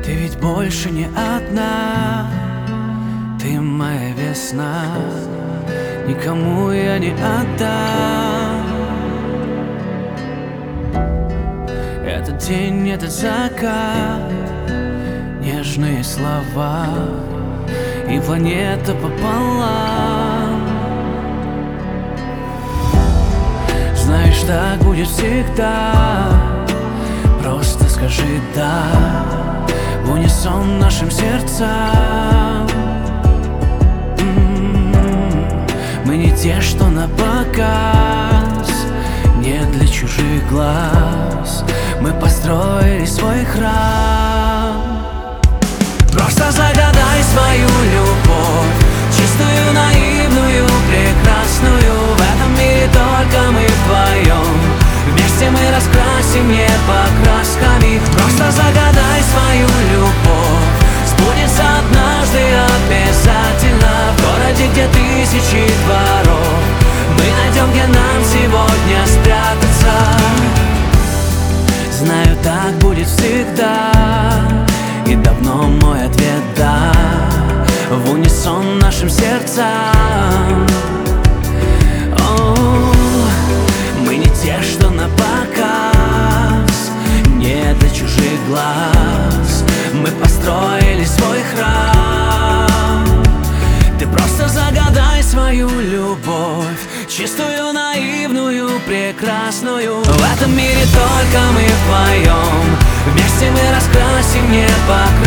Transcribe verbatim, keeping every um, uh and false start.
Ты ведь больше не одна, ты моя весна, никому я не отдам. Этот день, этот закат, нежные слова и планета пополам. Знаешь, так будет всегда, просто скажи «да» в унисон нашим сердцам. М-м-м. Мы не те, что на показ, не для чужих глаз. Мы построили свой храм. Просто загадай свою любовь, чистую, наивную, прекрасную. В этом мире только мы вдвоем, вместе мы раскрасим небо красками. Просто загадай свою любовь, сбудется однажды обязательно. В городе, где тысячи дворов, мы найдем, где нам сегодня спрятаться. Знаю, так будет всегда, и давно мой ответ «да» в унисон нашим сердцам. О, мы не те, что на показ, не для чужих глаз. Мы построили свой храм. Ты просто загадай свою любовь, чистую, наивную, прекрасную. В этом мире только мы вдвоем, вместе мы раскрасим небо